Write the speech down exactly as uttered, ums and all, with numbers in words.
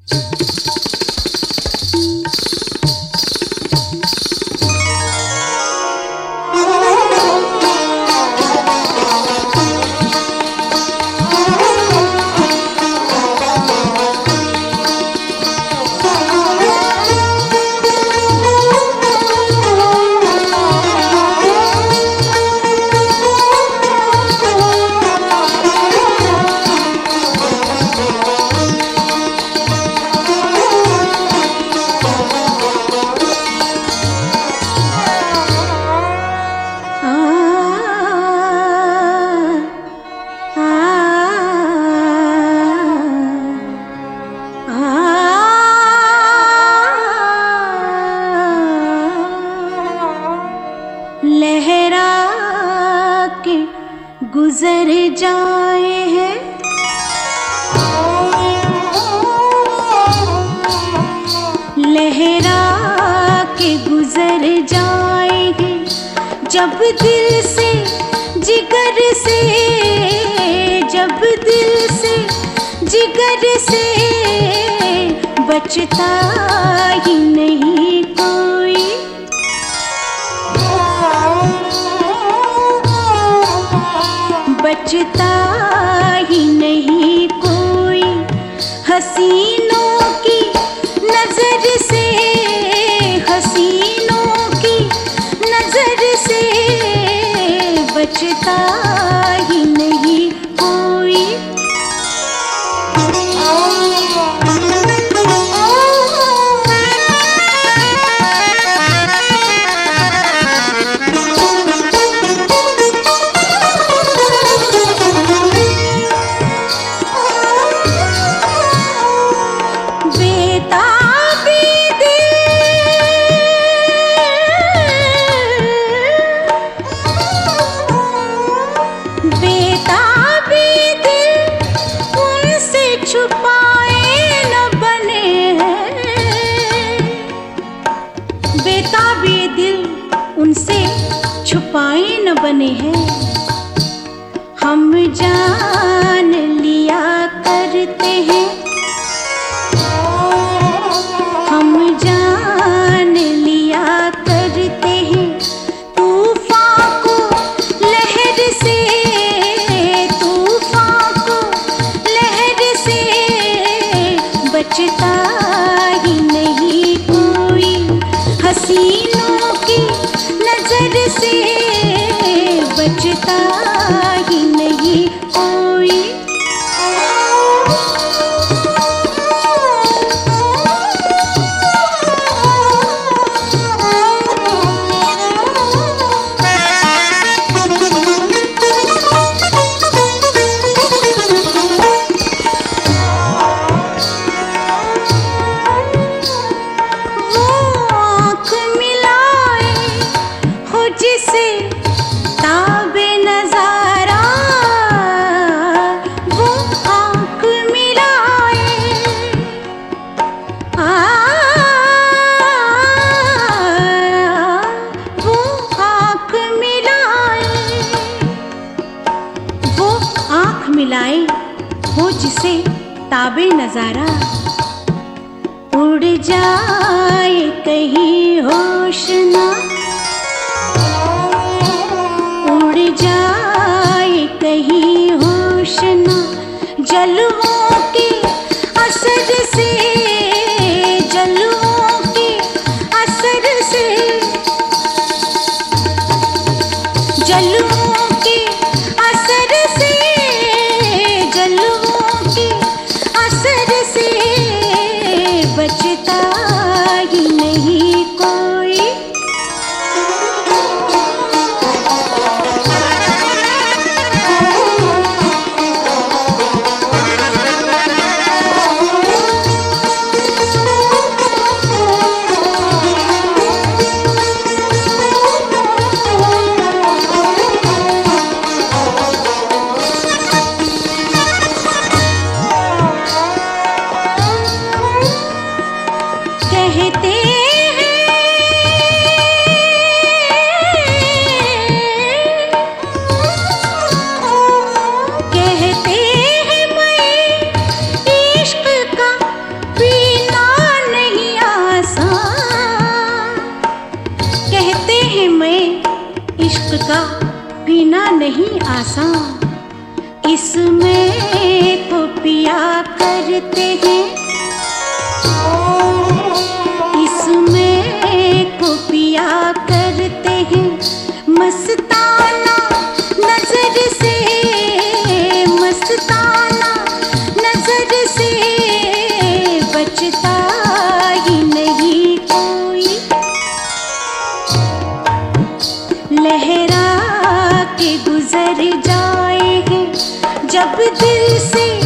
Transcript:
लहरा के गुजर जाए हैं, लहरा के गुजर जाएंगे जब दिल से जिगर से, जब दिल से जिगर से बचता ही नहीं कोई। बचता ही नहीं कोई हसीनों की नजर से, हसीनों की नजर से बचता ही नहीं कोई। बेताबी दिल उनसे छुपाए न बने हैं। हम जान लिया करते हैं, हम जान लिया करते हैं तूफान को लहर से, तूफान को लहर से बचता ही नहीं कोई। हसीनों की नजर से बचता ही नहीं कोई। जिसे ताबे नजारा, वो आँख मिलाए, आ, वो आँख मिलाए, वो आँख मिलाए हो जिसे ताबे नजारा। उड़ जाए कहीं होश ना, उड़ जाए कहीं होश ना जलवों के असर से, जलवों के असर से, जलवों के असर से, जलवों के असर से बचता ही नहीं कोई। इसका पीना नहीं आसान, इसमें को पिया करते हैं, इसमें को पिया करते हैं। मस्ताना नजर से, मस्ताना नजर से बचता ही नहीं कोई। लहरा के गुजर जाए हैं जब दिल से